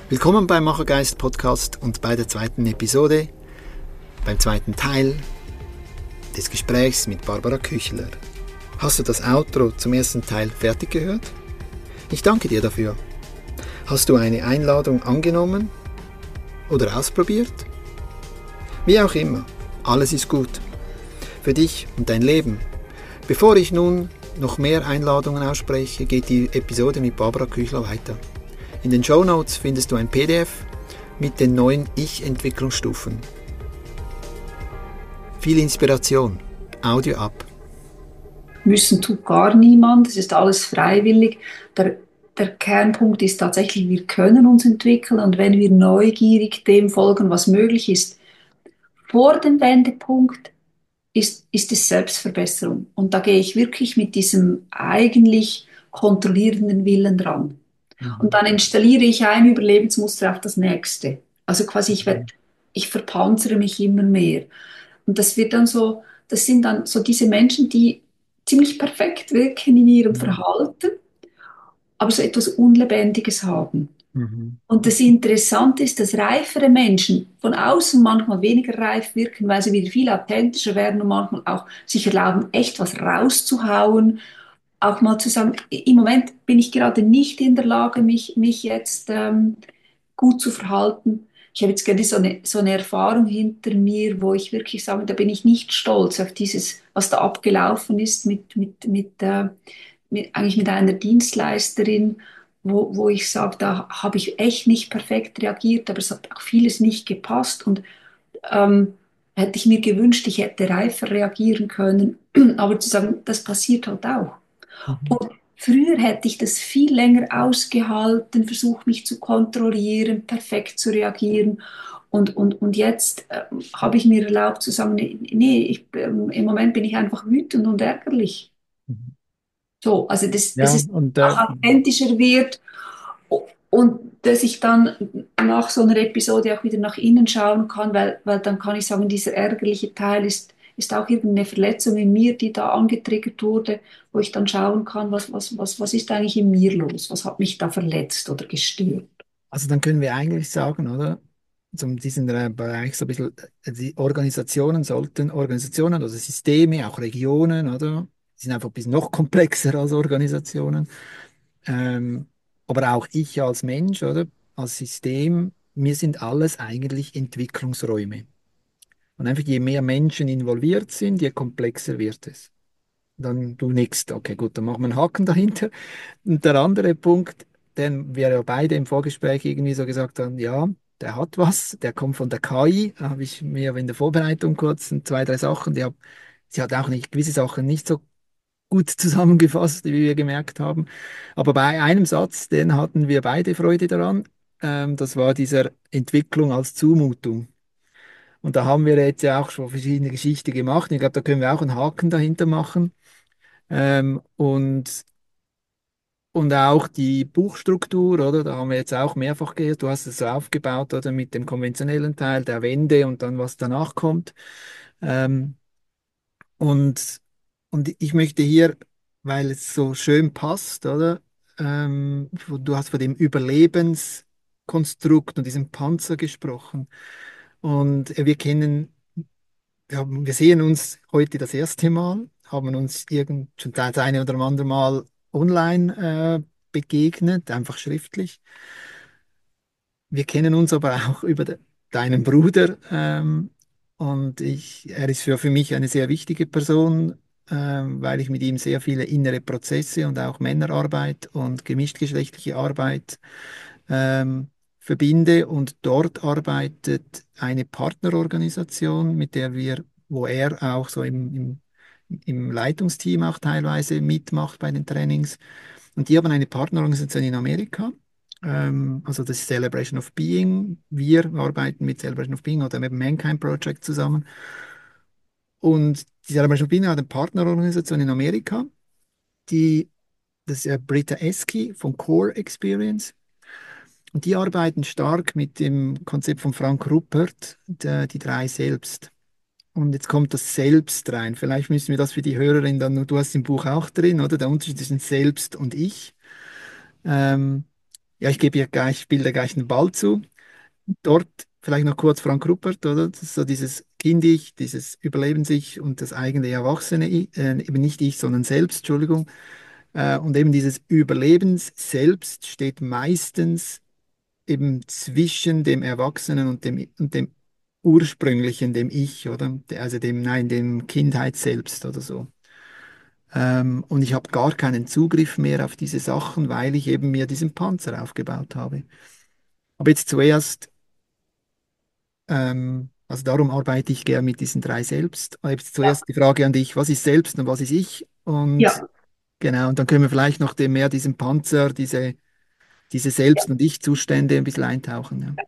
Willkommen beim Machergeist Podcast und bei der zweiten Episode, beim zweiten Teil des Gesprächs mit Barbara Küchler. Hast du das Outro zum ersten Teil fertig gehört? Ich danke dir dafür. Hast du eine Einladung angenommen oder ausprobiert? Wie auch immer, alles ist gut. Für dich und dein Leben. Bevor ich nun noch mehr Einladungen ausspreche, geht die Episode mit Barbara Küchler weiter. In den Shownotes findest du ein PDF mit den 9 Ich-Entwicklungsstufen. Viel Inspiration. Audio ab. Müssen tut gar niemand, es ist alles freiwillig. Der Kernpunkt ist tatsächlich, wir können uns entwickeln und wenn wir neugierig dem folgen, was möglich ist, vor dem Wendepunkt ist es Selbstverbesserung. Und da gehe ich wirklich mit diesem eigentlich kontrollierenden Willen dran. Und Mhm. dann installiere ich ein Überlebensmuster auf das nächste. Also quasi, Mhm. ich verpanzere mich immer mehr. Und das wird dann so, das sind dann so diese Menschen, die ziemlich perfekt wirken in ihrem Mhm. Verhalten, aber so etwas Unlebendiges haben. Mhm. Und das Interessante ist, dass reifere Menschen von außen manchmal weniger reif wirken, weil sie wieder viel authentischer werden und manchmal auch sich erlauben, echt was rauszuhauen, auch mal zu sagen, im Moment bin ich gerade nicht in der Lage, mich jetzt gut zu verhalten. Ich habe jetzt gerade so eine Erfahrung hinter mir, wo ich wirklich sage, da bin ich nicht stolz auf dieses, was da abgelaufen ist eigentlich mit einer Dienstleisterin, wo ich sage, da habe ich echt nicht perfekt reagiert, aber es hat auch vieles nicht gepasst und ähm, hätte ich mir gewünscht, ich hätte reifer reagieren können, aber zu sagen, das passiert halt auch. Mhm. Und früher hätte ich das viel länger ausgehalten, versucht mich zu kontrollieren, perfekt zu reagieren. Und jetzt habe ich mir erlaubt zu sagen, nee, im Moment bin ich einfach wütend und ärgerlich. Mhm. So, also dass Ja, es und auch authentischer wird und dass ich dann nach so einer Episode auch wieder nach innen schauen kann, weil dann kann ich sagen, dieser ärgerliche Teil ist auch irgendeine Verletzung in mir, die da angetriggert wurde, wo ich dann schauen kann, was ist eigentlich in mir los? Was hat mich da verletzt oder gestört? also dann können wir eigentlich sagen, oder? So um diesen Bereich so ein bisschen, die Organisationen, also Systeme, auch Regionen, oder? Die sind einfach ein bisschen noch komplexer als Organisationen. Ähm, aber auch ich als Mensch, oder? Als System, wir sind alles eigentlich Entwicklungsräume. Und einfach je mehr Menschen involviert sind, je komplexer wird es. Dann du nickst, okay, gut, dann machen wir einen Haken dahinter. Und der andere Punkt, den wir ja beide im Vorgespräch irgendwie so gesagt haben, ja, der hat was, der kommt von der KI, da habe ich mir in der Vorbereitung kurz 2, 3 Sachen, sie hat auch nicht, gewisse Sachen nicht so gut zusammengefasst, wie wir gemerkt haben. Aber bei einem Satz, den hatten wir beide Freude daran, das war dieser Entwicklung als Zumutung. Und da haben wir jetzt ja auch schon verschiedene Geschichten gemacht. Ich glaube, da können wir auch einen Haken dahinter machen. Und auch die Buchstruktur, oder? Da haben wir jetzt auch mehrfach gehört. Du hast es so aufgebaut, oder? Mit dem konventionellen Teil der Wende und dann, was danach kommt. Ähm, und, und ich möchte hier, weil es so schön passt, oder? Du hast von dem Überlebenskonstrukt und diesem Panzer gesprochen. Und wir sehen uns heute das erste Mal, haben uns schon das eine oder andere Mal online begegnet, einfach schriftlich. Wir kennen uns aber auch über deinen Bruder und er ist für mich eine sehr wichtige Person, weil ich mit ihm sehr viele innere Prozesse und auch Männerarbeit und gemischtgeschlechtliche Arbeit ähm, verbinde, und dort arbeitet eine Partnerorganisation, wo er auch so im Leitungsteam auch teilweise mitmacht bei den Trainings. Und die haben eine Partnerorganisation in Amerika. Also das ist Celebration of Being. Wir arbeiten mit Celebration of Being oder mit dem Mankind Project zusammen. Und die Celebration of Being hat eine Partnerorganisation in Amerika, die, das ist ja Britta Eski von Core Experience. Und die arbeiten stark mit dem Konzept von Frank Ruppert, die 3 Selbst. Und jetzt kommt das Selbst rein. Vielleicht müssen wir das für die Hörerin dann, du hast im Buch auch drin, oder? Der Unterschied zwischen Selbst und Ich. Ähm, Ja, ich gebe hier gleich, spiele da gleich einen Ball zu. Dort vielleicht noch kurz Frank Ruppert, oder? Das ist so dieses Kind-Ich, dieses Überleben-Ich und das eigene Erwachsene, eben nicht ich, sondern selbst, Entschuldigung. Und eben dieses Überlebens selbst steht meistens eben zwischen dem Erwachsenen und dem ursprünglichen, dem Ich, oder? Also dem Kindheit selbst oder so. Und ich habe gar keinen Zugriff mehr auf diese Sachen, weil ich eben mir diesen Panzer aufgebaut habe. Aber jetzt zuerst, also darum arbeite ich gern mit diesen drei Selbst. Aber jetzt Ja, zuerst die Frage an dich, was ist Selbst und was ist Ich? Und ja, genau, und dann können wir vielleicht noch mehr diesen Panzer, diese ja. Selbst- und Ich-Zustände ein bisschen eintauchen. Ja.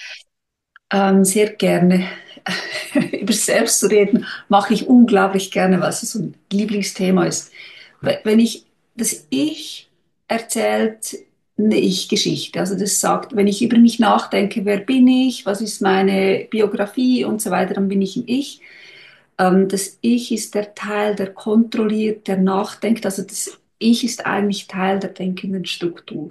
Sehr gerne. Über selbst zu reden, mache ich unglaublich gerne, weil es so ein Lieblingsthema ist. Wenn ich das Ich erzählt eine Ich-Geschichte, also das sagt, wenn ich über mich nachdenke, wer bin ich, was ist meine Biografie und so weiter, dann bin ich ein Ich. Das Ich ist der Teil, der kontrolliert, der nachdenkt. Also das Ich ist eigentlich Teil der denkenden Struktur.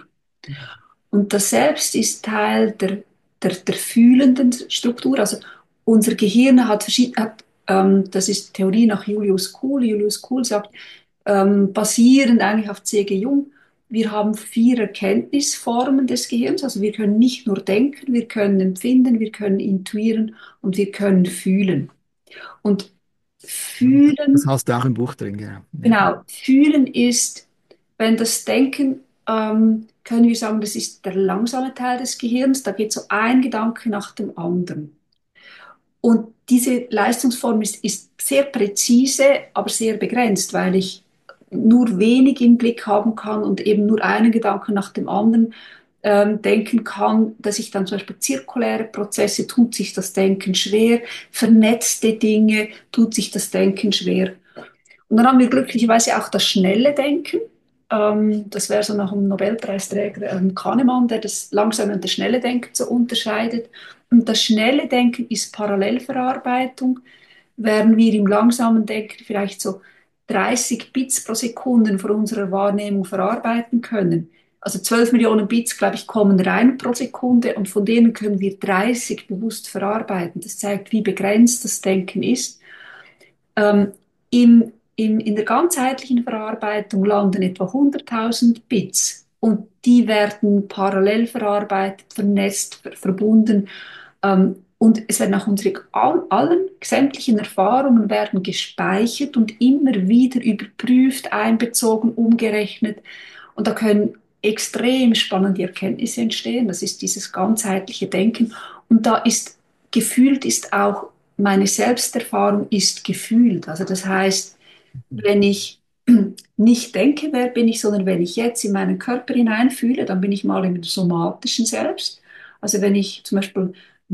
Und das Selbst ist Teil der fühlenden Struktur. Also unser Gehirn hat verschiedene, das ist Theorie nach Julius Kuhl. Julius Kuhl sagt, basierend eigentlich auf C.G. Jung, wir haben vier Erkenntnisformen des Gehirns. Also wir können nicht nur denken, wir können empfinden, wir können intuieren und wir können fühlen. Und Das fühlen hast du auch im Buch drin, genau. Ja. Genau, fühlen ist, wenn das Denken, können wir sagen, das ist der langsame Teil des Gehirns, da geht so ein Gedanke nach dem anderen. Und diese Leistungsform ist sehr präzise, aber sehr begrenzt, weil ich nur wenig im Blick haben kann und eben nur einen Gedanken nach dem anderen denken kann, dass ich dann zum Beispiel zirkuläre Prozesse, tut sich das Denken schwer, vernetzte Dinge, tut sich das Denken schwer. Und dann haben wir glücklicherweise auch das schnelle Denken. Das wäre so nach dem Nobelpreisträger Kahnemann, der das langsame und das schnelle Denken so unterscheidet. Und das schnelle Denken ist Parallelverarbeitung, während wir im langsamen Denken vielleicht so 30 Bits pro Sekunde von unserer Wahrnehmung verarbeiten können. Also 12 Millionen Bits, glaube ich, kommen rein pro Sekunde und von denen können wir 30 bewusst verarbeiten. Das zeigt, wie begrenzt das Denken ist. Ähm, in der ganzheitlichen Verarbeitung landen etwa 100.000 Bits und die werden parallel verarbeitet, vernetzt, verbunden. Und es werden auch unsere allen sämtlichen Erfahrungen werden gespeichert und immer wieder überprüft, einbezogen, umgerechnet. Und da können extrem spannende Erkenntnisse entstehen. Das ist dieses ganzheitliche Denken. Und da ist gefühlt ist auch meine Selbsterfahrung ist gefühlt. Also das heißt, wenn ich nicht denke, wer bin ich, sondern wenn ich jetzt in meinen Körper hineinfühle, dann bin ich mal im somatischen Selbst. Also wenn ich zum Beispiel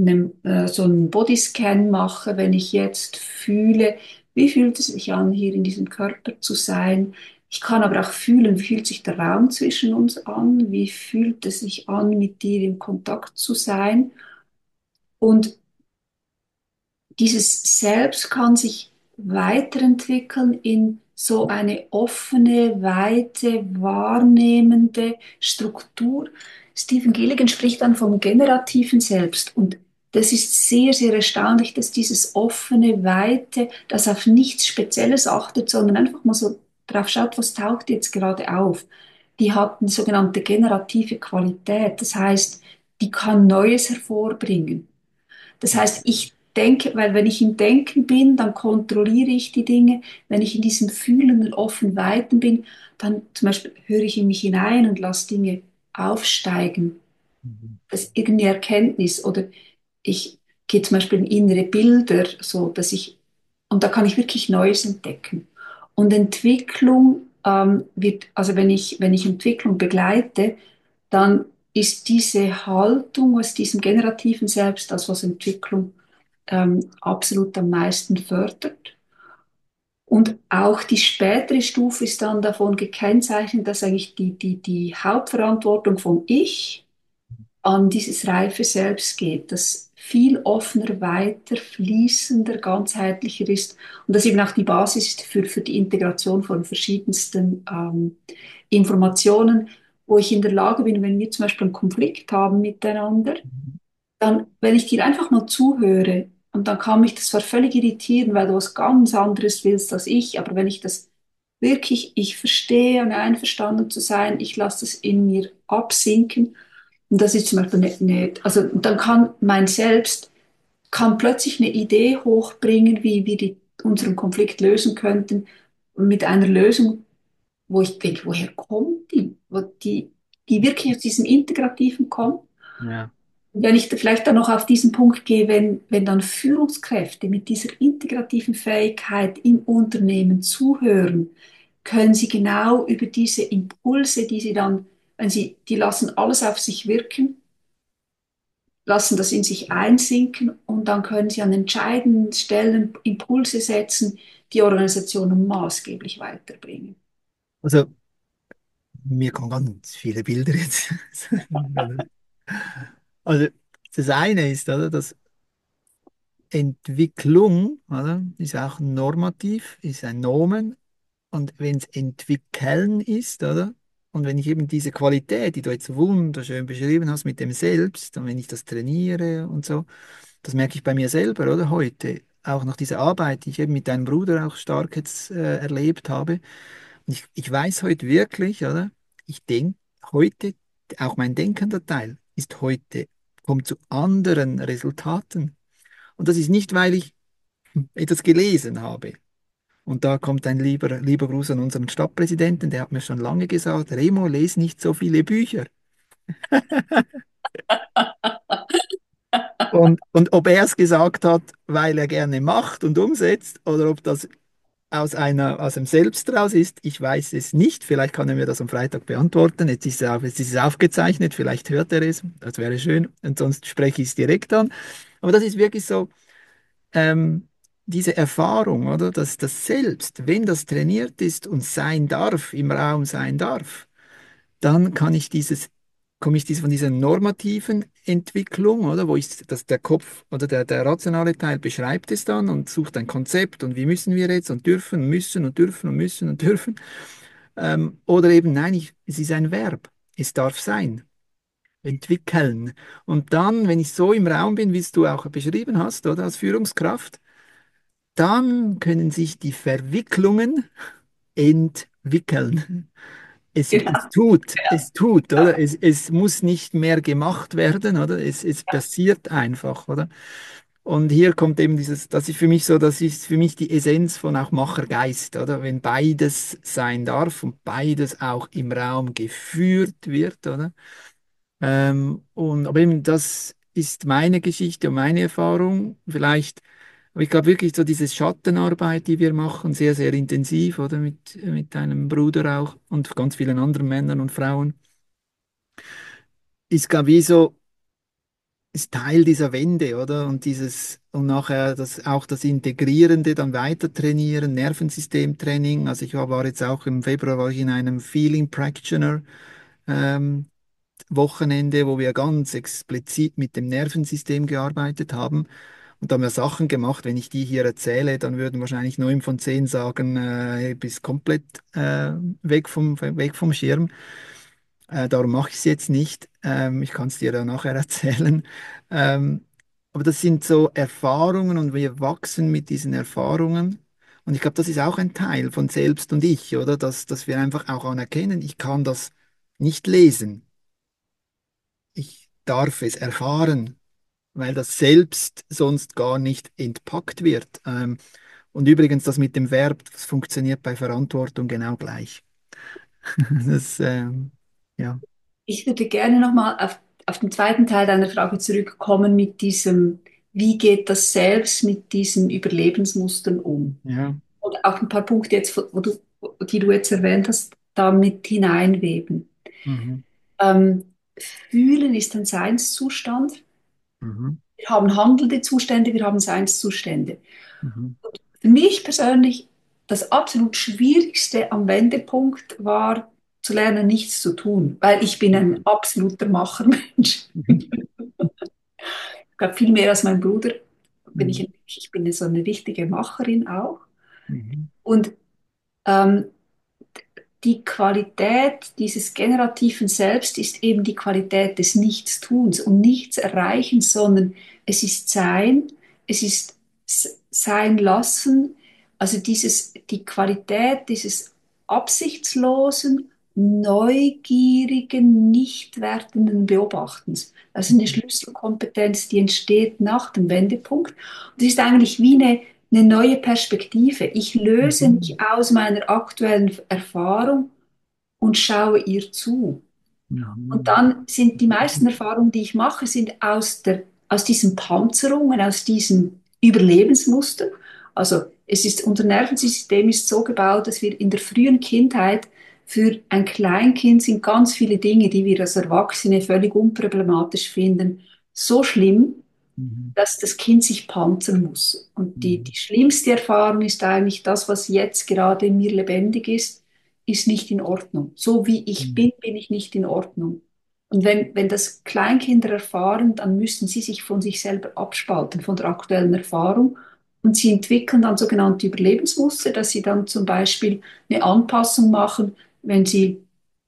so einen Bodyscan mache, wenn ich jetzt fühle, wie fühlt es sich an, hier in diesem Körper zu sein? Ich kann aber auch fühlen, wie fühlt sich der Raum zwischen uns an? Wie fühlt es sich an, mit dir in Kontakt zu sein? Und dieses Selbst kann sich weiterentwickeln in so eine offene, weite, wahrnehmende Struktur. Stephen Gilligan spricht dann vom generativen Selbst und das ist sehr, sehr erstaunlich, dass dieses offene, weite, das auf nichts Spezielles achtet, sondern einfach mal so drauf schaut, was taucht jetzt gerade auf. Die hat eine sogenannte generative Qualität. Das heißt, die kann Neues hervorbringen. Das heißt, ich denke, weil wenn ich im Denken bin, dann kontrolliere ich die Dinge. Wenn ich in diesem fühlenden, offen, weiten bin, dann zum Beispiel höre ich in mich hinein und lasse Dinge aufsteigen. Mhm. Das ist irgendeine Erkenntnis oder ich gehe zum Beispiel in innere Bilder, so dass ich, und da kann ich wirklich Neues entdecken. Und Entwicklung wird, also wenn ich Entwicklung begleite, dann ist diese Haltung aus diesem generativen Selbst das, was Entwicklung absolut am meisten fördert. Und auch die spätere Stufe ist dann davon gekennzeichnet, dass eigentlich die Hauptverantwortung vom Ich an dieses reife Selbst geht, das viel offener, weiter, fließender, ganzheitlicher ist und das eben auch die Basis ist für die Integration von verschiedensten Informationen. wo ich in der Lage bin, wenn wir zum Beispiel einen Konflikt haben miteinander, dann, wenn ich dir einfach mal zuhöre, und dann kann mich das zwar völlig irritieren, weil du was ganz anderes willst als ich, aber wenn ich das wirklich, ich verstehe und einverstanden zu sein, ich lasse das in mir absinken, und das ist zum Beispiel also dann kann mein Selbst kann plötzlich eine Idee hochbringen, wie wir unseren Konflikt lösen könnten, mit einer Lösung, wo ich denke, woher kommt die? Die wirklich aus diesem Integrativen kommt. Ja. Wenn ich da vielleicht dann noch auf diesen Punkt gehe, wenn dann Führungskräfte mit dieser integrativen Fähigkeit im Unternehmen zuhören, können sie genau über diese Impulse, die sie dann, wenn sie, die lassen alles auf sich wirken, lassen das in sich einsinken und dann können sie an entscheidenden Stellen Impulse setzen, die Organisationen maßgeblich weiterbringen. Also mir kommen ganz viele Bilder jetzt. Also das eine ist, oder, dass Entwicklung, oder, ist auch normativ, ist ein Nomen. Und wenn es entwickeln ist, oder? Und wenn ich eben diese Qualität, die du jetzt so wunderschön beschrieben hast mit dem Selbst, und wenn ich das trainiere und so, das merke ich bei mir selber, oder? Heute, auch nach dieser Arbeit, die ich eben mit deinem Bruder auch stark jetzt erlebt habe. Und ich weiß heute wirklich, oder? Ich denke heute, auch mein denkender Teil ist heute, kommt zu anderen Resultaten. Und das ist nicht, weil ich etwas gelesen habe. Und da kommt ein lieber Gruß an unseren Stadtpräsidenten, der hat mir schon lange gesagt, Remo, les nicht so viele Bücher. Und ob er es gesagt hat, weil er gerne macht und umsetzt, oder ob das aus dem Selbst raus ist, ich weiß es nicht. Vielleicht kann er mir das am Freitag beantworten. Jetzt ist es aufgezeichnet, vielleicht hört er es, das wäre schön. Und sonst spreche ich es direkt an. Aber das ist wirklich so, ähm, diese Erfahrung, oder? Dass das Selbst, wenn das trainiert ist und sein darf, im Raum sein darf, dann komme ich von dieser normativen Entwicklung, oder, wo dass der Kopf oder der rationale Teil beschreibt es dann und sucht ein Konzept und wie müssen wir jetzt und dürfen, müssen und dürfen und müssen und dürfen. Oder eben, nein, es ist ein Verb. Es darf sein. Entwickeln. Und dann, wenn ich so im Raum bin, wie es du auch beschrieben hast, oder, als Führungskraft, dann können sich die Verwicklungen entwickeln. Genau. Es tut, oder? Es muss nicht mehr gemacht werden, oder? Es passiert einfach, oder? Und hier kommt eben das ist für mich so, das ist für mich die Essenz von auch Machergeist, oder? Wenn beides sein darf und beides auch im Raum geführt wird, oder? Aber eben das ist meine Geschichte und meine Erfahrung. Vielleicht, aber ich glaube wirklich so diese Schattenarbeit, die wir machen, sehr, sehr intensiv, oder mit deinem Bruder auch und ganz vielen anderen Männern und Frauen, ist, glaube ich, so, ist Teil dieser Wende, oder? Und nachher auch das Integrierende, dann weiter trainieren, Nervensystemtraining. Also war jetzt auch im Februar war ich in einem Feeling Practitioner. Ähm, Wochenende, wo wir ganz explizit mit dem Nervensystem gearbeitet haben. Und da haben wir Sachen gemacht, wenn ich die hier erzähle, dann würden wahrscheinlich 9 von 10 sagen, bist komplett weg vom Schirm. Darum mache ich es jetzt nicht. Ich kann es dir dann nachher erzählen. Ähm, aber das sind so Erfahrungen und wir wachsen mit diesen Erfahrungen. Und ich glaube, das ist auch ein Teil von Selbst und Ich, oder? Dass wir einfach auch anerkennen, ich kann das nicht lesen. Ich darf es erfahren, weil das Selbst sonst gar nicht entpackt wird. Und übrigens, das mit dem Verb, das funktioniert bei Verantwortung genau gleich. Das, ja, Ich würde gerne nochmal auf den zweiten Teil deiner Frage zurückkommen mit diesem, wie geht das selbst mit diesen Überlebensmustern um? ja, Und auch ein paar Punkte jetzt, die du jetzt erwähnt hast, da mit hineinweben. mhm, Ähm, Fühlen ist ein Seinszustand. mhm, Wir haben handelnde Zustände, wir haben Seinszustände. mhm, Für mich persönlich das absolut Schwierigste am Wendepunkt war, zu lernen, nichts zu tun, weil ich bin ein absoluter Machermensch. mhm, Ich glaube, viel mehr als mein Bruder mhm, ich bin so eine richtige Macherin auch. mhm, Und ähm, die Qualität dieses generativen Selbst ist eben die Qualität des Nichtstuns und nichts erreichen, sondern es ist Sein, es ist Sein lassen, also die Qualität dieses absichtslosen, neugierigen, nicht wertenden Beobachtens. Das ist eine Schlüsselkompetenz, die entsteht nach dem Wendepunkt. Und es ist eigentlich wie eine neue Perspektive. Ich löse Mhm. mich aus meiner aktuellen Erfahrung und schaue ihr zu. Und Mhm. dann sind die meisten Erfahrungen, die ich mache, sind aus diesen Panzerungen, aus diesen Überlebensmustern. Also unser Nervensystem ist so gebaut, dass wir in der frühen Kindheit für ein Kleinkind sind ganz viele Dinge, die wir als Erwachsene völlig unproblematisch finden, so schlimm, Mhm. dass das Kind sich panzern muss. Und die Mhm. schlimmste Erfahrung ist eigentlich das, was jetzt gerade in mir lebendig ist nicht in Ordnung. So wie ich Mhm. bin, bin ich nicht in Ordnung. Und wenn das Kleinkinder erfahren, dann müssen sie sich von sich selber abspalten, von der aktuellen Erfahrung. Und sie entwickeln dann sogenannte Überlebensmuster, dass sie dann zum Beispiel eine Anpassung machen, wenn sie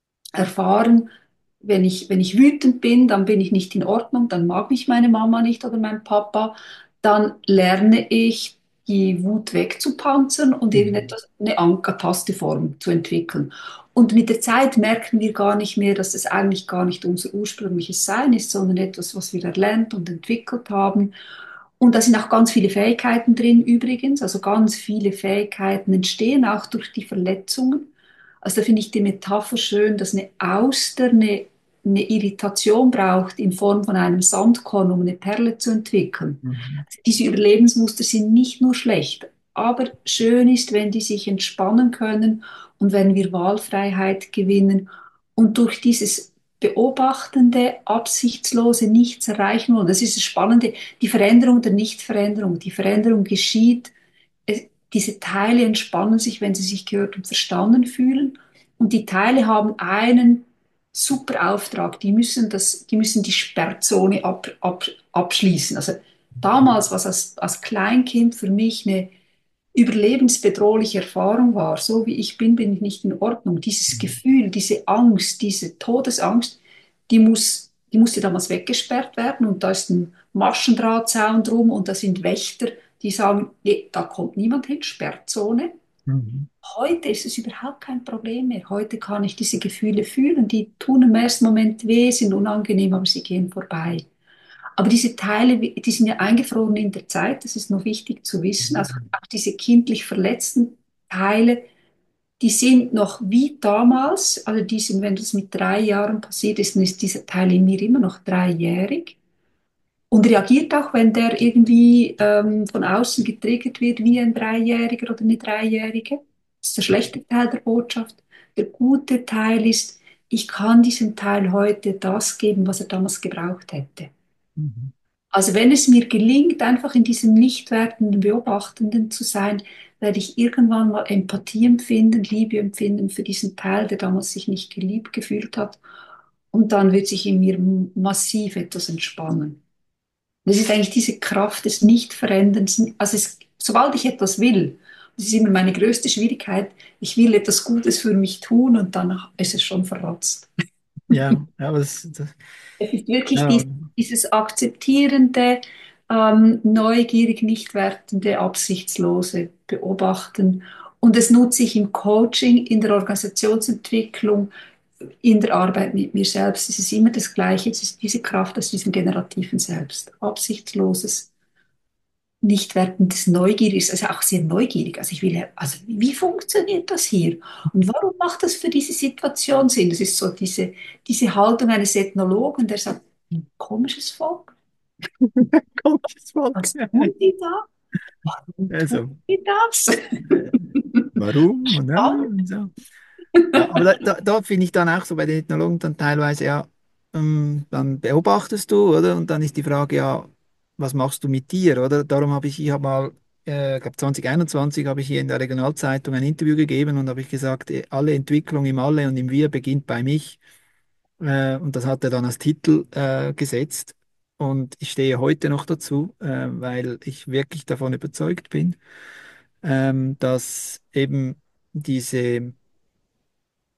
erfahren, wenn ich wütend bin, dann bin ich nicht in Ordnung, dann mag mich meine Mama nicht oder mein Papa, dann lerne ich, die Wut wegzupanzern und Mhm. irgendetwas, eine angepasste Form zu entwickeln. Und mit der Zeit merken wir gar nicht mehr, dass das eigentlich gar nicht unser ursprüngliches Sein ist, sondern etwas, was wir erlernt und entwickelt haben. Und da sind auch ganz viele Fähigkeiten drin übrigens. Also ganz viele Fähigkeiten entstehen auch durch die Verletzungen. Also da finde ich die Metapher schön, dass eine Auster eine Irritation braucht in Form von einem Sandkorn, um eine Perle zu entwickeln. Mhm. Also diese Überlebensmuster sind nicht nur schlecht, aber schön ist, wenn die sich entspannen können und wenn wir Wahlfreiheit gewinnen und durch dieses beobachtende, absichtslose Nichts erreichen wollen. Das ist das Spannende, die Veränderung der Nichtveränderung. Die Veränderung geschieht, diese Teile entspannen sich, wenn sie sich gehört und verstanden fühlen. Und die Teile haben einen super Auftrag. Die müssen die Sperrzone abschließen. Also damals, was als Kleinkind für mich eine überlebensbedrohliche Erfahrung war, so wie ich bin, bin ich nicht in Ordnung. Dieses Mhm. Gefühl, diese Angst, diese Todesangst, die musste damals weggesperrt werden und da ist ein Maschendrahtzaun drum und da sind Wächter, die sagen, nee, da kommt niemand hin, Sperrzone. Mhm. Heute ist es überhaupt kein Problem mehr. Heute kann ich diese Gefühle fühlen, die tun im ersten Moment weh, sind unangenehm, aber sie gehen vorbei. Aber diese Teile, die sind ja eingefroren in der Zeit, das ist noch wichtig zu wissen. Also Mhm. auch diese kindlich verletzten Teile, die sind noch wie damals, also die sind, wenn das mit 3 Jahren passiert ist, dann ist dieser Teil in mir immer noch 3-jährig und reagiert auch, wenn der irgendwie von außen getriggert wird, wie ein Dreijähriger oder eine Dreijährige. Das ist der schlechte Teil der Botschaft. Der gute Teil ist, ich kann diesem Teil heute das geben, was er damals gebraucht hätte. Mhm. Also wenn es mir gelingt, einfach in diesem nicht wertenden Beobachtenden zu sein, werde ich irgendwann mal Empathie empfinden, Liebe empfinden für diesen Teil, der damals sich nicht geliebt gefühlt hat. Und dann wird sich in mir massiv etwas entspannen. Das ist eigentlich diese Kraft des Nicht-Veränderns. Also sobald ich etwas will, das ist immer meine größte Schwierigkeit, ich will etwas Gutes für mich tun und dann ist es schon verrotzt. Ja, ja, Es ist wirklich ja. dieses akzeptierende, neugierig, nicht wertende, absichtslose Beobachten. Und das nutze ich im Coaching, in der Organisationsentwicklung, in der Arbeit mit mir selbst. Es ist immer das Gleiche. Es ist diese Kraft aus diesem generativen Selbst. Absichtsloses, nicht wertendes, neugieriges, also auch sehr neugierig. Also ich will, also wie funktioniert das hier? Und warum macht das für diese Situation Sinn? Das ist so diese Haltung eines Ethnologen, der sagt, ein komisches Volk, Komisches Volk. was tun die da? Warum tun Also, die das? äh, warum? Und ja, Spannend. und so. Ja, aber da finde ich dann auch so bei den Ethnologen dann teilweise, ja, dann beobachtest du, oder? Und dann ist die Frage, ja, was machst du mit dir, oder? Darum ich habe mal, ich glaube 2021 habe ich hier in der Regionalzeitung ein Interview gegeben und habe ich gesagt, alle Entwicklung im Alle und im Wir beginnt bei mich. Und das hat er dann als Titel gesetzt. Und ich stehe heute noch dazu, weil ich wirklich davon überzeugt bin, dass eben diese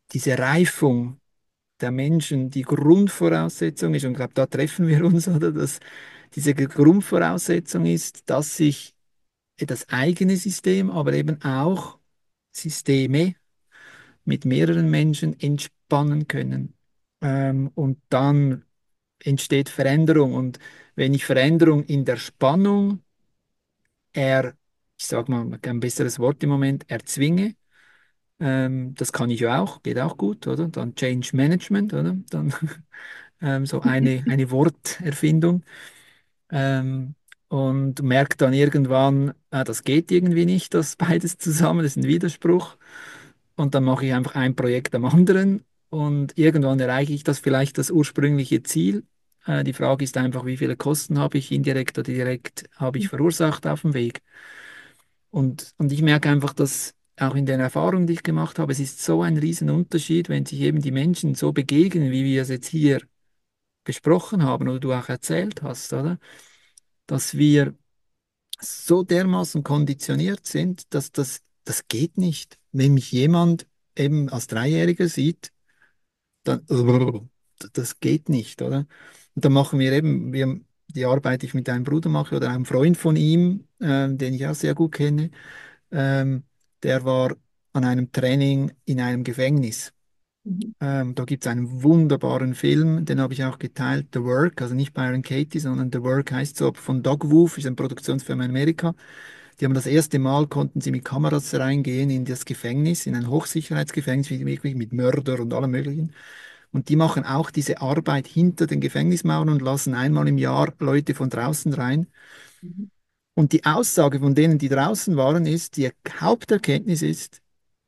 diese Reifung der Menschen die Grundvoraussetzung ist, und ich glaube, da treffen wir uns, oder, dass diese Grundvoraussetzung ist, dass sich das eigene System, aber eben auch Systeme mit mehreren Menschen entspannen können. Und dann entsteht Veränderung. Und wenn ich Veränderung in der Spannung ich sage mal ein besseres Wort im Moment, erzwinge, das kann ich ja auch, geht auch gut, oder? Dann Change Management, oder? Dann so eine Worterfindung. Ähm, und merkt dann irgendwann, das geht irgendwie nicht, das beides zusammen, das ist ein Widerspruch. Und dann mache ich einfach ein Projekt am anderen und irgendwann erreiche ich das vielleicht das ursprüngliche Ziel. Die Frage ist einfach, wie viele Kosten habe ich indirekt oder direkt habe ich verursacht auf dem Weg. Und ich merke einfach, dass auch in den Erfahrungen, die ich gemacht habe, es ist so ein Riesenunterschied, wenn sich eben die Menschen so begegnen, wie wir es jetzt hier besprochen haben oder du auch erzählt hast, oder? Dass wir so dermaßen konditioniert sind, dass das geht nicht. Wenn mich jemand eben als Dreijähriger sieht, dann das geht nicht, oder? Und dann machen wir eben, die Arbeit, die ich mit einem Bruder mache oder einem Freund von ihm, den ich auch sehr gut kenne, ähm, der war an einem Training in einem Gefängnis. Mhm. Da gibt es einen wunderbaren Film, den habe ich auch geteilt, The Work, also nicht Byron Katie, sondern The Work heißt so, von Doug Wolf, ist eine Produktionsfirma in Amerika. Die haben das erste Mal, konnten sie mit Kameras reingehen in das Gefängnis, in ein Hochsicherheitsgefängnis, wirklich mit Mörder und allem Möglichen. Und die machen auch diese Arbeit hinter den Gefängnismauern und lassen einmal im Jahr Leute von draußen rein. Mhm. Und die Aussage von denen, die draußen waren, ist, die Haupterkenntnis ist,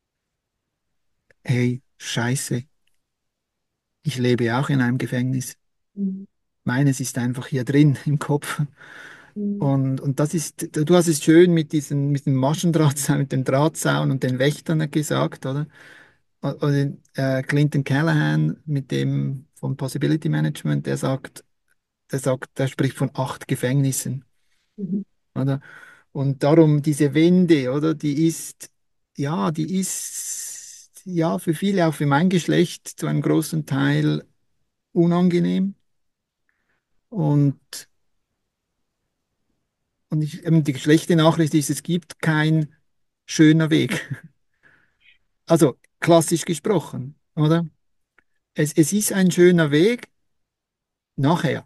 hey, Scheiße, ich lebe auch in einem Gefängnis. Mhm. Meines ist einfach hier drin im Kopf. Mhm. Und das ist, du hast es schön mit dem Maschendrahtzaun, mit dem Drahtzaun und den Wächtern gesagt, oder? Oder Clinton Callahan mit dem von Possibility Management, der spricht von 8 Gefängnissen, Mhm. oder? Und darum diese Wende, oder? Die ist für viele, auch für mein Geschlecht, zu einem großen Teil unangenehm. Und, eben die schlechte Nachricht ist, es gibt kein schöner Weg. Also klassisch gesprochen, oder? Es ist ein schöner Weg nachher.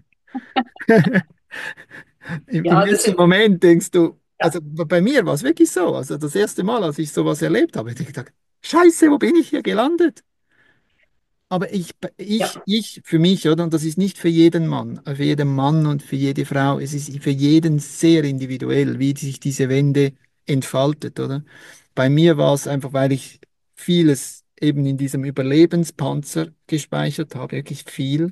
Im Ja, ersten Moment denkst du, also bei mir war es wirklich so. Also das erste Mal, als ich sowas erlebt habe, habe ich gedacht, Scheiße, wo bin ich hier gelandet? Aber ja. für mich, oder? Und das ist nicht für jeden Mann, für jeden Mann und für jede Frau. Es ist für jeden sehr individuell, wie sich diese Wende entfaltet, oder? Bei mir war es einfach, weil ich vieles eben in diesem Überlebenspanzer gespeichert habe, wirklich viel,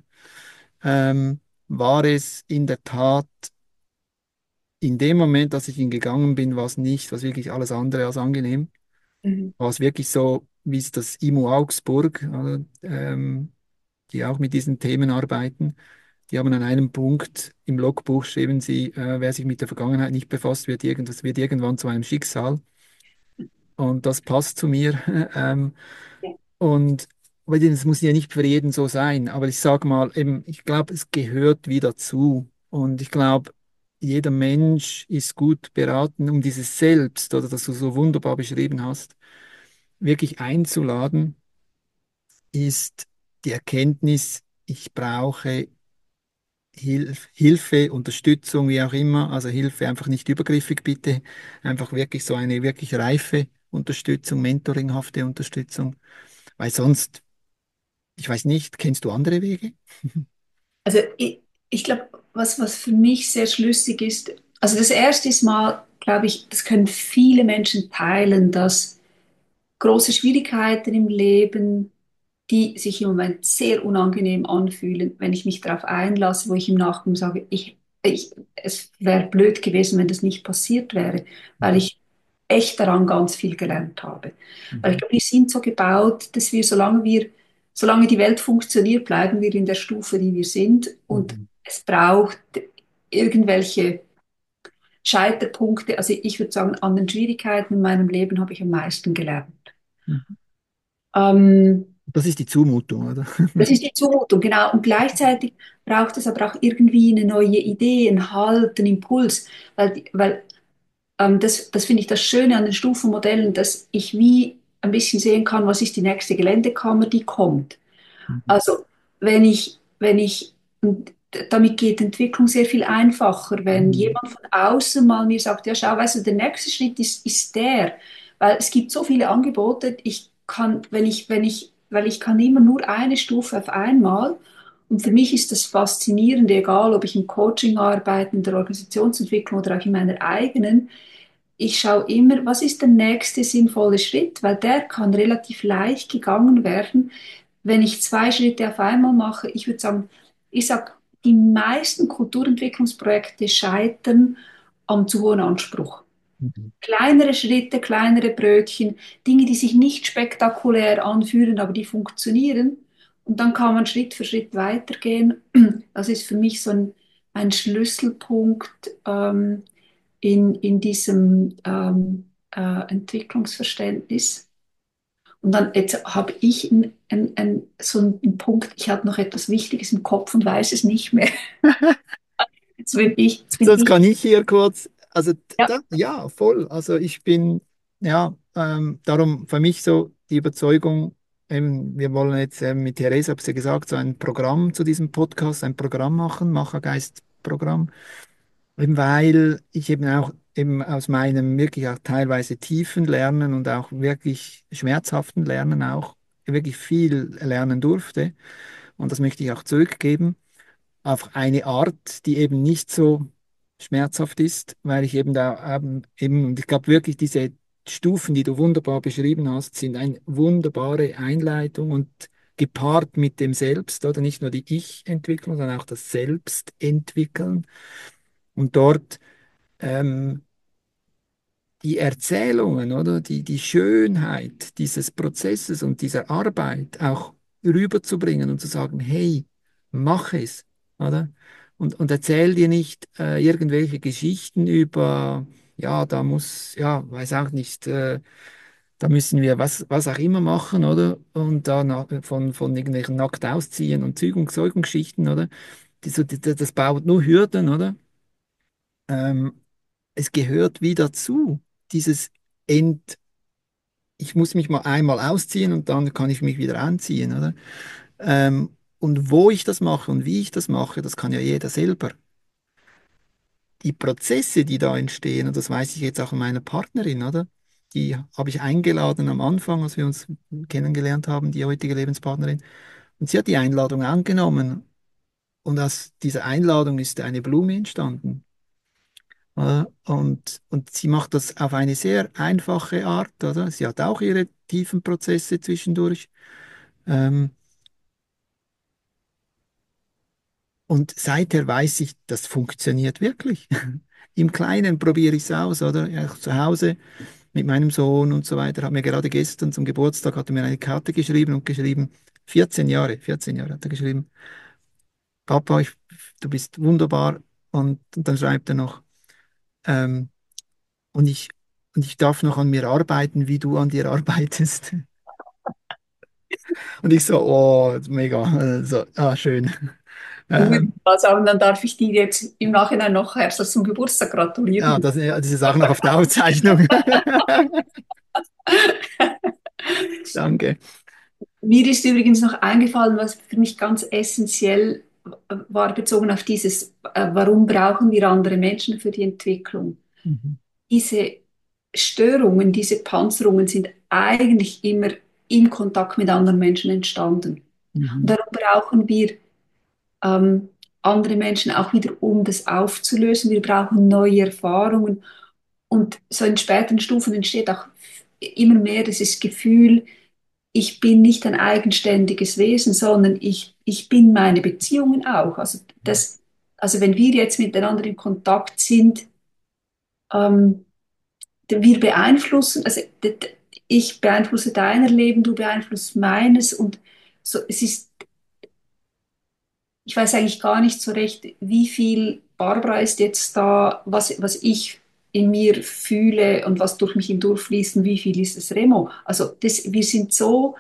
war es in der Tat in dem Moment, dass ich ihn gegangen bin, war es nicht, was wirklich alles andere als angenehm. Mhm. War es wirklich so, wie es das IMO Augsburg, oder, die auch mit diesen Themen arbeiten. Die haben an einem Punkt im Logbuch schreiben sie, wer sich mit der Vergangenheit nicht befasst, wird irgendwann zu einem Schicksal. Und das passt zu mir. Ja. Und weil es muss ja nicht für jeden so sein, aber ich sage mal, eben, ich glaube, es gehört wieder dazu. Und ich glaube, jeder Mensch ist gut beraten, um dieses Selbst, oder das du so wunderbar beschrieben hast, wirklich einzuladen, ist die Erkenntnis, ich brauche Hilfe, Unterstützung, wie auch immer. Also Hilfe einfach nicht übergriffig, bitte. Einfach wirklich so eine wirklich reife Unterstützung, mentoringhafte Unterstützung. Weil sonst, ich weiß nicht, kennst du andere Wege? Also ich glaube, was für mich sehr schlüssig ist, also das erste ist mal, glaube ich, das können viele Menschen teilen, dass große Schwierigkeiten im Leben, die sich im Moment sehr unangenehm anfühlen, wenn ich mich darauf einlasse, wo ich im Nachgang sage, es wäre blöd gewesen, wenn das nicht passiert wäre, weil Mhm. ich echt daran ganz viel gelernt habe. Weil ich Mhm. glaube, wir sind so gebaut, dass solange die Welt funktioniert, bleiben wir in der Stufe, die wir sind und Mhm. es braucht irgendwelche Scheiterpunkte. Also ich würde sagen, an den Schwierigkeiten in meinem Leben habe ich am meisten gelernt. Mhm. Ähm, Das ist die Zumutung, oder? Das ist die Zumutung, genau. Und gleichzeitig braucht es aber auch irgendwie eine neue Idee, einen Halt, einen Impuls, weil das finde ich das Schöne an den Stufenmodellen, dass ich wie ein bisschen sehen kann, was ist die nächste Geländekammer, die kommt. Mhm. Also und damit geht Entwicklung sehr viel einfacher, wenn Mhm. jemand von außen mal mir sagt, ja, schau, weißt du, der nächste Schritt ist der, weil es gibt so viele Angebote, ich kann, weil ich kann immer nur eine Stufe auf einmal. Und für mich ist das Faszinierende, egal ob ich im Coaching arbeite, in der Organisationsentwicklung oder auch in meiner eigenen, ich schaue immer, was ist der nächste sinnvolle Schritt, weil der kann relativ leicht gegangen werden, wenn ich zwei Schritte auf einmal mache. Ich würde sagen, ich sage, die meisten Kulturentwicklungsprojekte scheitern am zu hohen Anspruch. Mhm. Kleinere Schritte, kleinere Brötchen, Dinge, die sich nicht spektakulär anfühlen, aber die funktionieren. Und dann kann man Schritt für Schritt weitergehen. Das ist für mich so ein Schlüsselpunkt in diesem Entwicklungsverständnis. Und dann jetzt habe ich so einen Punkt, ich habe noch etwas Wichtiges im Kopf und weiß es nicht mehr. Jetzt bin Sonst ich, kann ich hier kurz, also ja, ja, voll. Also ich bin, ja, darum für mich so die Überzeugung, wir wollen jetzt mit Therese, habe ich ja gesagt, so ein Programm zu diesem Podcast, ein Programm machen, Machergeist-Programm, eben weil ich eben auch eben aus meinem wirklich auch teilweise tiefen Lernen und auch wirklich schmerzhaften Lernen auch wirklich viel lernen durfte. Und das möchte ich auch zurückgeben auf eine Art, die eben nicht so schmerzhaft ist, weil ich eben da eben, und ich glaube wirklich, diese Stufen, die du wunderbar beschrieben hast, sind eine wunderbare Einleitung und gepaart mit dem Selbst, oder nicht nur die Ich-Entwicklung, sondern auch das Selbstentwickeln. Und dort ähm, die Erzählungen, oder die Schönheit dieses Prozesses und dieser Arbeit auch rüberzubringen und zu sagen, hey, mach es, oder? Und erzähl dir nicht irgendwelche Geschichten über, ja, da muss, ja, weiß auch nicht, da müssen wir was auch immer machen, oder? Und da von irgendwelchen nackt ausziehen und Zeugungsgeschichten, oder? Das baut nur Hürden, oder? Ähm, Es gehört wie dazu, dieses Ent, ich muss mich mal einmal ausziehen und dann kann ich mich wieder anziehen, oder? Und wo ich das mache und wie ich das mache, das kann ja jeder selber. Die Prozesse, die da entstehen, und das weiß ich jetzt auch an meiner Partnerin, oder? Die habe ich eingeladen am Anfang, als wir uns kennengelernt haben, die heutige Lebenspartnerin. Und sie hat die Einladung angenommen. Und aus dieser Einladung ist eine Blume entstanden. Und sie macht das auf eine sehr einfache Art, oder? Sie hat auch ihre tiefen Prozesse zwischendurch. Ähm, und seither weiß ich, das funktioniert wirklich. Im Kleinen probiere ich es aus, oder? Ja, zu Hause mit meinem Sohn und so weiter. Hat mir gerade gestern zum Geburtstag hat er mir eine Karte geschrieben und geschrieben, 14 Jahre hat er geschrieben, Papa, du bist wunderbar. Und dann schreibt er noch, ähm, und ich, und ich darf noch an mir arbeiten, wie du an dir arbeitest. Und ich so, oh, mega, so, ah, schön. Ähm, also, und dann darf ich dir jetzt im Nachhinein noch herzlich zum Geburtstag ja, gratulieren. das ist auch noch auf der Aufzeichnung. Danke. Mir ist übrigens noch eingefallen, was für mich ganz essentiell war, bezogen auf dieses, warum brauchen wir andere Menschen für die Entwicklung? Mhm. Diese Störungen, diese Panzerungen sind eigentlich immer im Kontakt mit anderen Menschen entstanden. Und Mhm. darum brauchen wir ähm, andere Menschen auch wieder, um das aufzulösen. Wir brauchen neue Erfahrungen. Und so in späteren Stufen entsteht auch immer mehr dieses Gefühl, ich bin nicht ein eigenständiges Wesen, sondern ich bin meine Beziehungen auch. Also wenn wir jetzt miteinander in Kontakt sind, ähm, wir beeinflussen, ich beeinflusse dein Leben, du beeinflusst meines und so, es ist, ich weiß eigentlich gar nicht so recht, wie viel Barbara ist jetzt da, was ich in mir fühle und was durch mich hindurchfließt und wie viel ist es Remo. Also wir sind so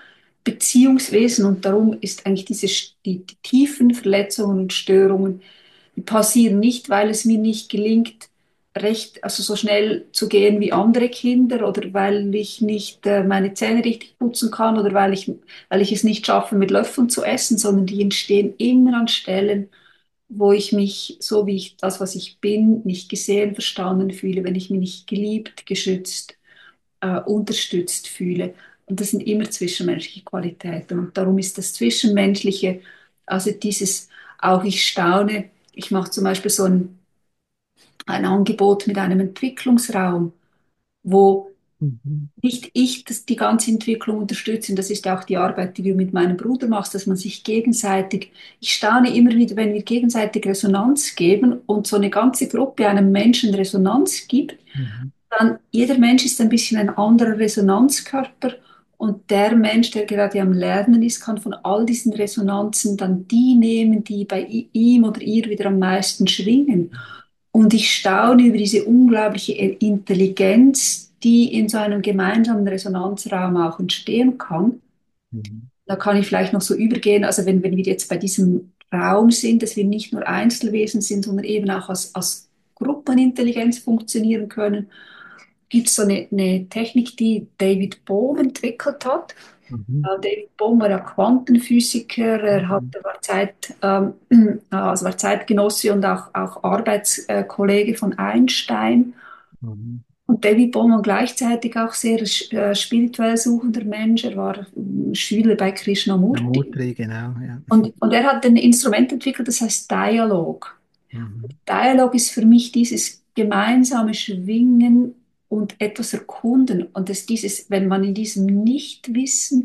Beziehungswesen und darum ist eigentlich die tiefen Verletzungen und Störungen, die passieren nicht, weil es mir nicht gelingt, also so schnell zu gehen wie andere Kinder oder weil ich nicht meine Zähne richtig putzen kann oder weil ich es nicht schaffe, mit Löffeln zu essen, sondern die entstehen immer an Stellen, wo ich mich, so wie ich das, was ich bin, nicht gesehen, verstanden fühle, wenn ich mich nicht geliebt, geschützt, unterstützt fühle. Und das sind immer zwischenmenschliche Qualitäten. Und darum ist das Zwischenmenschliche, also dieses, auch ich staune, ich mache zum Beispiel so ein Angebot mit einem Entwicklungsraum, wo Mhm. nicht ich die ganze Entwicklung unterstütze. Und das ist auch die Arbeit, die du mit meinem Bruder machst, dass man sich gegenseitig, ich staune immer wieder, wenn wir gegenseitig Resonanz geben und so eine ganze Gruppe einem Menschen Resonanz gibt, Mhm. dann jeder Mensch ist ein bisschen ein anderer Resonanzkörper und der Mensch, der gerade am Lernen ist, kann von all diesen Resonanzen dann die nehmen, die bei ihm oder ihr wieder am meisten schwingen. Und ich staune über diese unglaubliche Intelligenz, die in so einem gemeinsamen Resonanzraum auch entstehen kann. Mhm. Da kann ich vielleicht noch so übergehen, also wenn wir jetzt bei diesem Raum sind, dass wir nicht nur Einzelwesen sind, sondern eben auch als Gruppenintelligenz funktionieren können, gibt es so eine Technik, die David Bohm entwickelt hat. Mhm. David Bohm war ja Quantenphysiker, Mhm. war also war Zeitgenosse und auch Arbeitskollege von Einstein. Mhm. Und David Bohm war gleichzeitig auch sehr spirituell suchender Mensch. Er war Schüler bei Der Krishnamurti. Mutri, genau, ja. Und er hat ein Instrument entwickelt, das heißt Dialog. Mhm. Dialog ist für mich dieses gemeinsame Schwingen und etwas erkunden. Und wenn man in diesem Nichtwissen,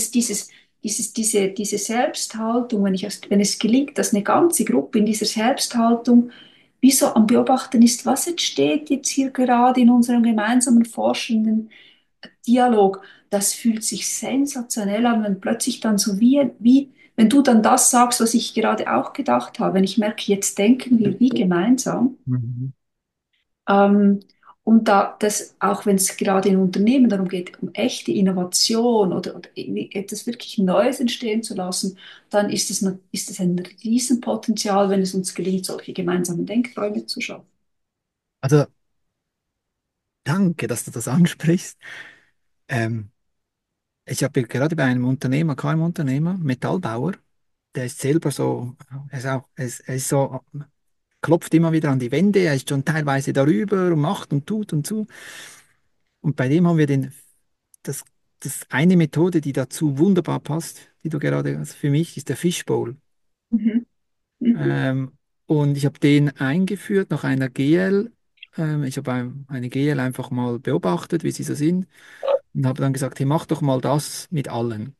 diese Selbsthaltung, wenn es gelingt, dass eine ganze Gruppe in dieser Selbsthaltung wie so am Beobachten ist, was entsteht jetzt hier gerade in unserem gemeinsamen forschenden Dialog, das fühlt sich sensationell an, wenn plötzlich dann so wenn du dann das sagst, was ich gerade auch gedacht habe, wenn ich merke, jetzt denken wir wie gemeinsam. Mhm. Ähm, und das, auch wenn es gerade in Unternehmen darum geht, um echte Innovation oder irgendwie etwas wirklich Neues entstehen zu lassen, dann ist es ein Riesenpotenzial, wenn es uns gelingt, solche gemeinsamen Denkräume zu schaffen. Also, danke, dass du das ansprichst. Ähm, Ich habe gerade bei einem Unternehmer, KMU-Unternehmer, Metallbauer, der ist selber so, er ist so, klopft immer wieder an die Wände, er ist schon teilweise darüber und macht und tut und so. Und bei dem haben wir das, das eine Methode, die dazu wunderbar passt, die du gerade, also für mich, ist der Fishbowl. Mhm. Mhm. Ähm, und ich habe den eingeführt nach einer GL. Ich habe eine GL einfach mal beobachtet, wie sie so sind, und habe dann gesagt, hey, mach doch mal das mit allen.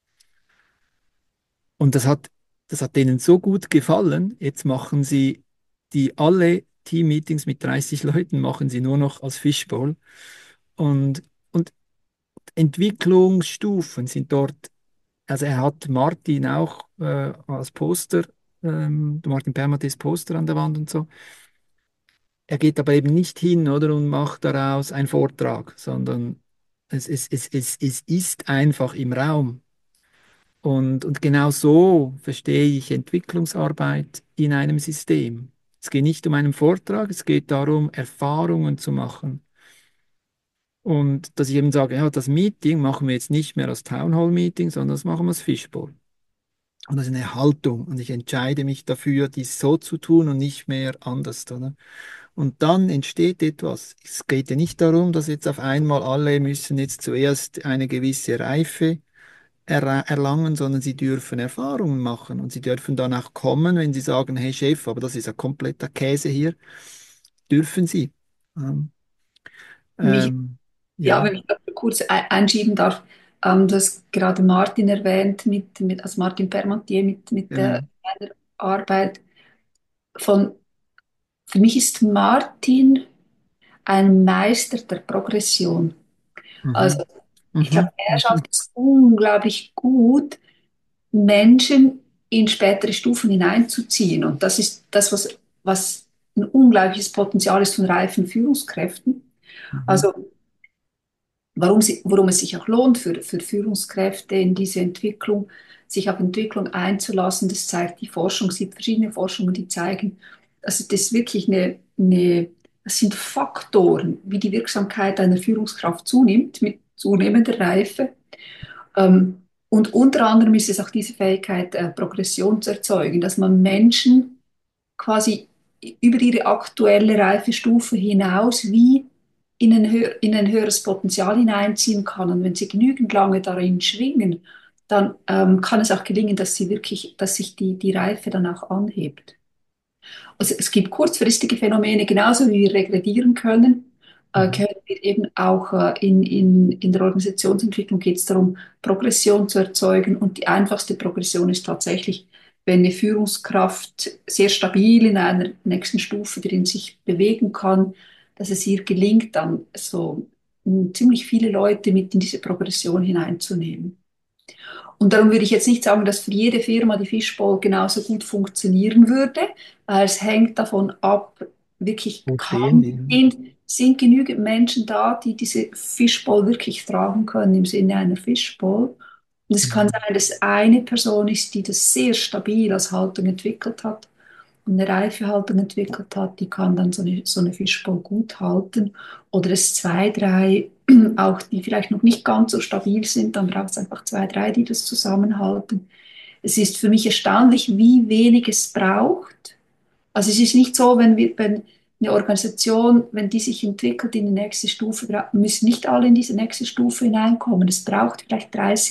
Und das hat denen so gut gefallen. Jetzt machen sie alle Team-Meetings mit 30 Leuten, machen sie nur noch als Fishbowl. Und Entwicklungsstufen sind dort, also er hat Martin auch als Poster, Martin Permatis Poster an der Wand und so. Er geht aber eben nicht hin, oder, und macht daraus einen Vortrag, sondern es ist einfach im Raum. Und genau so verstehe ich Entwicklungsarbeit in einem System. Es geht nicht um einen Vortrag, es geht darum, Erfahrungen zu machen. Und dass ich eben sage, ja, das Meeting machen wir jetzt nicht mehr als Town Hall Meeting, sondern das machen wir als Fishbowl. Und das ist eine Haltung. Und ich entscheide mich dafür, dies so zu tun und nicht mehr anders, oder? Und dann entsteht etwas. Es geht ja nicht darum, dass jetzt auf einmal alle müssen jetzt zuerst eine gewisse Reife erlangen, sondern sie dürfen Erfahrungen machen und sie dürfen dann auch kommen, wenn sie sagen, hey Chef, aber das ist ja kompletter Käse hier, dürfen sie. Ähm, Mich ähm, Ja, ja, wenn ich da kurz einschieben darf, du hast gerade Martin erwähnt, also Martin Permentier mit genau. seiner Arbeit. Von, für mich ist Martin ein Meister der Progression. Also Mhm. ich glaube, Mhm. er Mhm. schafft es unglaublich gut, Menschen in spätere Stufen hineinzuziehen. Und das ist das, was ein unglaubliches Potenzial ist von reifen Führungskräften. Mhm. Also worum es sich auch lohnt für Führungskräfte in diese Entwicklung, sich auf Entwicklung einzulassen. Das zeigt die Forschung. Es gibt verschiedene Forschungen, die zeigen, also das ist wirklich das sind Faktoren, wie die Wirksamkeit einer Führungskraft zunimmt mit zunehmender Reife. Und unter anderem ist es auch diese Fähigkeit, Progression zu erzeugen, dass man Menschen quasi über ihre aktuelle Reifestufe hinaus wie in ein höheres Potenzial hineinziehen kann. Und wenn sie genügend lange darin schwingen, dann kann es auch gelingen, dass dass sich die Reife dann auch anhebt. Also es gibt kurzfristige Phänomene, genauso wie wir regredieren können, Mhm. können wir eben auch in der Organisationsentwicklung geht es darum, Progression zu erzeugen. Und die einfachste Progression ist tatsächlich, wenn eine Führungskraft sehr stabil in einer nächsten Stufe drin sich bewegen kann, dass es ihr gelingt, dann so ziemlich viele Leute mit in diese Progression hineinzunehmen. Und darum würde ich jetzt nicht sagen, dass für jede Firma die Fishbowl genauso gut funktionieren würde, weil es hängt davon ab, wirklich Wo stehen die? sind genügend Menschen da, die diese Fishbowl wirklich tragen können im Sinne einer Fishbowl. Und es kann Mhm. sein, dass eine Person ist, die das sehr stabil als Haltung entwickelt hat und eine reife Haltung entwickelt hat, die kann dann so eine Fishbowl gut halten. Oder es zwei, drei, auch die vielleicht noch nicht ganz so stabil sind, dann braucht es einfach zwei, drei, die das zusammenhalten. Es ist für mich erstaunlich, wie wenig es braucht. Also es ist nicht so, wenn eine Organisation, wenn die sich entwickelt in die nächste Stufe, müssen nicht alle in diese nächste Stufe hineinkommen. Es braucht vielleicht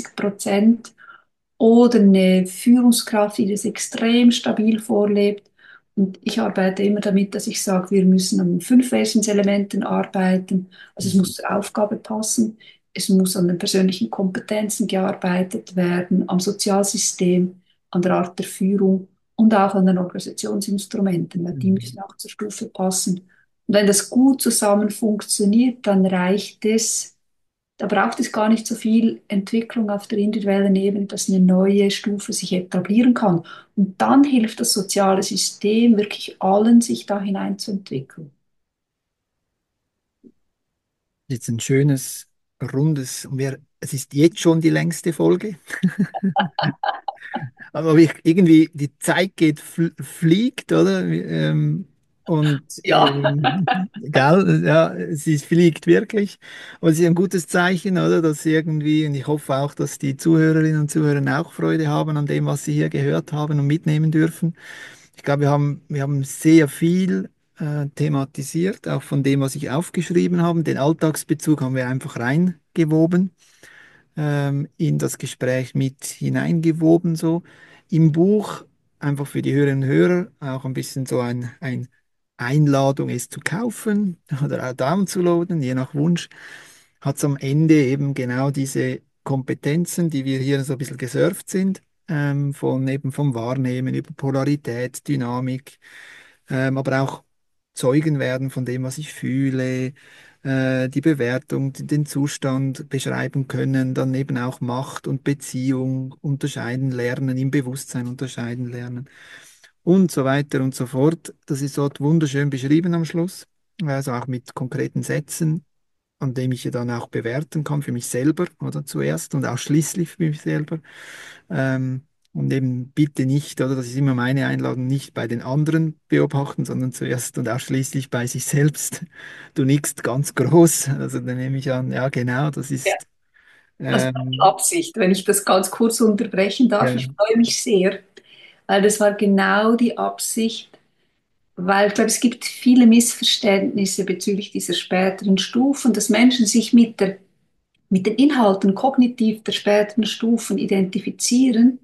30% oder eine Führungskraft, die das extrem stabil vorlebt. Und ich arbeite immer damit, dass ich sage, wir müssen an 5 Wesenselementen arbeiten. Also es Mhm. muss zur Aufgabe passen, es muss an den persönlichen Kompetenzen gearbeitet werden, am Sozialsystem, an der Art der Führung und auch an den Organisationsinstrumenten, weil die Mhm. müssen auch zur Stufe passen. Und wenn das gut zusammen funktioniert, dann reicht es, da braucht es gar nicht so viel Entwicklung auf der individuellen Ebene, dass eine neue Stufe sich etablieren kann. Und dann hilft das soziale System wirklich allen, sich da hineinzuentwickeln. Jetzt ein schönes, rundes, es ist jetzt schon die längste Folge. Aber irgendwie, die Zeit fliegt, oder? Und Ja, gell, ja, sie fliegt wirklich. Und es ist ein gutes Zeichen, oder? Dass irgendwie, und ich hoffe auch, dass die Zuhörerinnen und Zuhörer auch Freude haben an dem, was sie hier gehört haben und mitnehmen dürfen. Ich glaube, wir haben sehr viel thematisiert, auch von dem, was ich aufgeschrieben habe. Den Alltagsbezug haben wir einfach reingewoben, in das Gespräch mit hineingewoben, so im Buch, einfach für die Hörerinnen und Hörer, auch ein bisschen so ein Einladung, es zu kaufen oder auch downzuladen, je nach Wunsch, hat es am Ende eben genau diese Kompetenzen, die wir hier so ein bisschen gesurft sind, von eben vom Wahrnehmen über Polarität, Dynamik, aber auch Zeugen werden von dem, was ich fühle, die Bewertung, den Zustand beschreiben können, dann eben auch Macht und Beziehung unterscheiden lernen, im Bewusstsein unterscheiden lernen und so weiter und so fort. Das ist dort wunderschön beschrieben am Schluss, also auch mit konkreten Sätzen, an dem ich ja dann auch bewerten kann für mich selber oder zuerst und ausschließlich für mich selber. Ähm, und eben bitte nicht, oder das ist immer meine Einladung, nicht bei den anderen beobachten, sondern zuerst und ausschließlich bei sich selbst. Du nickst ganz groß, also dann nehme ich an, ja genau, das ja, ist das war die ähm, Absicht. Wenn ich das ganz kurz unterbrechen darf, ja, ich freue mich sehr, weil das war genau die Absicht, weil ich glaube, es gibt viele Missverständnisse bezüglich dieser späteren Stufen, dass Menschen sich mit den Inhalten kognitiv der späteren Stufen identifizieren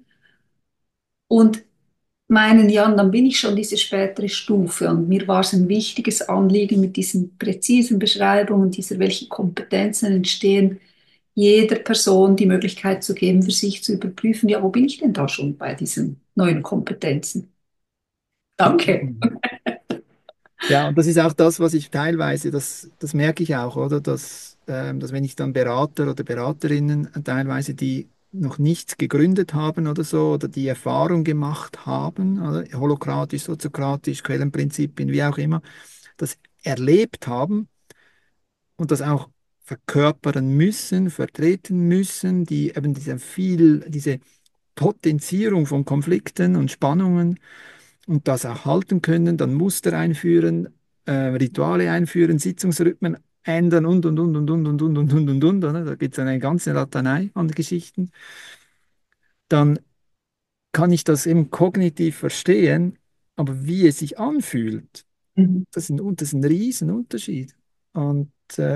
und meinen, ja, und dann bin ich schon diese spätere Stufe. Und mir war es ein wichtiges Anliegen mit diesen präzisen Beschreibungen dieser, welche Kompetenzen entstehen, jeder Person die Möglichkeit zu geben, für sich zu überprüfen, ja, wo bin ich denn da schon bei diesen neuen Kompetenzen? Danke. ja, und das ist auch das, was ich teilweise, das merke ich auch, oder? Dass wenn ich dann Berater oder Beraterinnen teilweise, die noch nichts gegründet haben oder so, oder die Erfahrung gemacht haben, oder? Holokratisch, soziokratisch, Quellenprinzipien, wie auch immer, das erlebt haben und das auch verkörpern müssen, vertreten müssen, die eben diese Potenzierung von Konflikten und Spannungen und das auch halten können, dann Muster einführen, Rituale einführen, Sitzungsrhythmen ändern und. Oder? Da gibt es eine ganze Latanei an Geschichten. Dann kann ich das eben kognitiv verstehen, aber wie es sich anfühlt, Mhm. das ist ein Riesenunterschied. Und,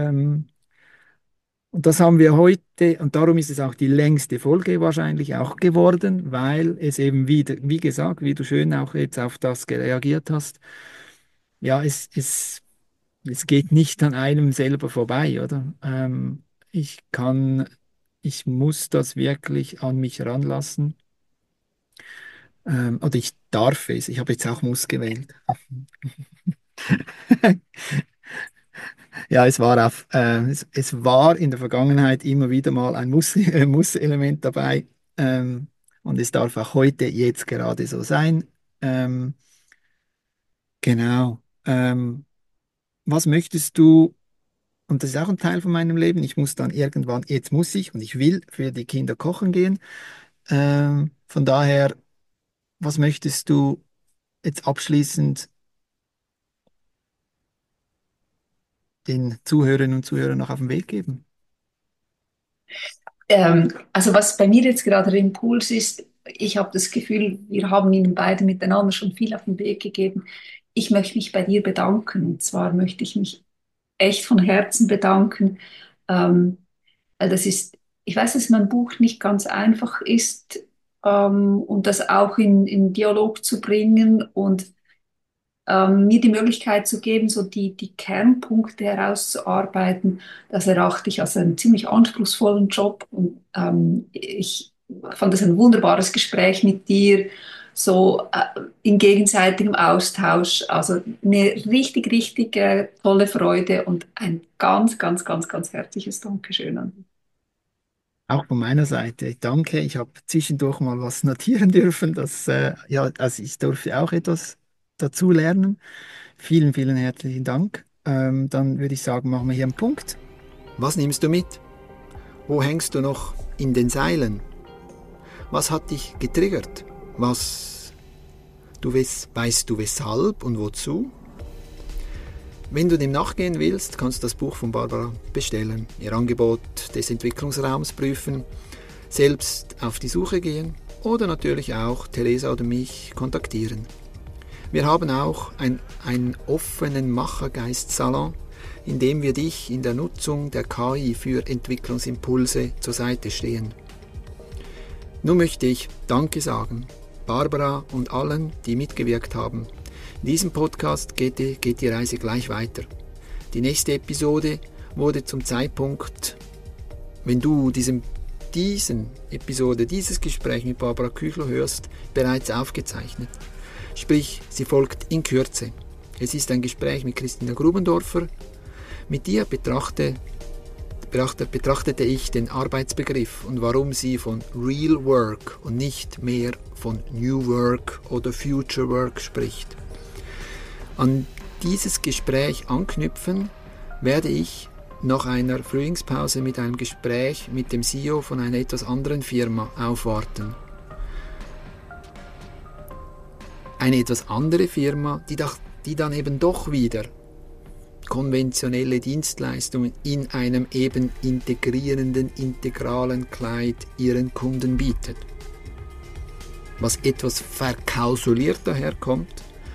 und das haben wir heute, und darum ist es auch die längste Folge wahrscheinlich auch geworden, weil es eben wieder, wie gesagt, wie du schön auch jetzt auf das reagiert hast, ja, es geht nicht an einem selber vorbei, oder? Ich kann, ich muss das wirklich an mich ranlassen. Oder ich darf es. Ich habe jetzt auch muss gewählt. Ja, es war in der Vergangenheit immer wieder mal ein Muss-Element dabei. Und es darf auch heute jetzt gerade so sein. Ähm, genau. Was möchtest du, und das ist auch ein Teil von meinem Leben, ich muss dann irgendwann, jetzt muss ich und ich will für die Kinder kochen gehen. Von daher, was möchtest du jetzt abschließend den Zuhörerinnen und Zuhörern noch auf den Weg geben? Also was bei mir jetzt gerade der Impuls ist, ich habe das Gefühl, wir haben Ihnen beide miteinander schon viel auf den Weg gegeben. Ich möchte mich bei dir bedanken. Und zwar möchte ich mich echt von Herzen bedanken. Weil das ist, ich weiß, dass mein Buch nicht ganz einfach ist, und das auch in Dialog zu bringen und mir die Möglichkeit zu geben, so die Kernpunkte herauszuarbeiten, das erachte ich als einen ziemlich anspruchsvollen Job. Und ich fand es ein wunderbares Gespräch mit dir, so in gegenseitigem Austausch. Also eine richtig, richtig tolle Freude und ein ganz, ganz, ganz, ganz herzliches Dankeschön an dich. Auch von meiner Seite, danke. Ich habe zwischendurch mal was notieren dürfen. Ja, also ich durfte auch etwas dazu lernen. Vielen, vielen herzlichen Dank. Dann würde ich sagen, machen wir hier einen Punkt. Was nimmst du mit? Wo hängst du noch in den Seilen? Was hat dich getriggert? Weißt du weshalb und wozu? Wenn du dem nachgehen willst, kannst du das Buch von Barbara bestellen, ihr Angebot des Entwicklungsraums prüfen, selbst auf die Suche gehen oder natürlich auch Theresa oder mich kontaktieren. Wir haben auch einen offenen Machergeist-Salon, in dem wir dich in der Nutzung der KI für Entwicklungsimpulse zur Seite stehen. Nun möchte ich Danke sagen, Barbara und allen, die mitgewirkt haben. In diesem Podcast geht die Reise gleich weiter. Die nächste Episode wurde zum Zeitpunkt, wenn du dieses Gespräch mit Barbara Küchler hörst, bereits aufgezeichnet. Sprich, sie folgt in Kürze. Es ist ein Gespräch mit Christina Grubendorfer. Mit ihr betrachtete ich den Arbeitsbegriff und warum sie von Real Work und nicht mehr von New Work oder Future Work spricht. An dieses Gespräch anknüpfen werde ich nach einer Frühlingspause mit einem Gespräch mit dem CEO von einer etwas anderen Firma aufwarten. Eine etwas andere Firma, die dann eben doch wieder konventionelle Dienstleistungen in einem eben integralen Kleid ihren Kunden bietet. Was etwas verklausuliert daherkommt,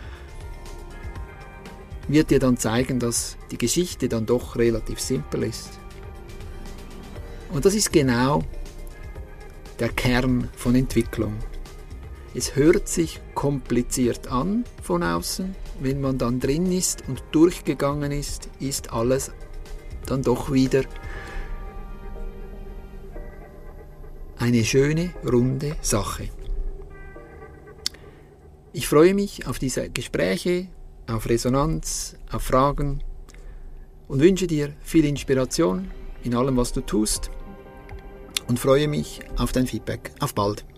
wird dir dann zeigen, dass die Geschichte dann doch relativ simpel ist. Und das ist genau der Kern von Entwicklung. Es hört sich kompliziert an von außen, wenn man dann drin ist und durchgegangen ist alles dann doch wieder eine schöne, runde Sache. Ich freue mich auf diese Gespräche, auf Resonanz, auf Fragen und wünsche dir viel Inspiration in allem, was du tust und freue mich auf dein Feedback. Auf bald!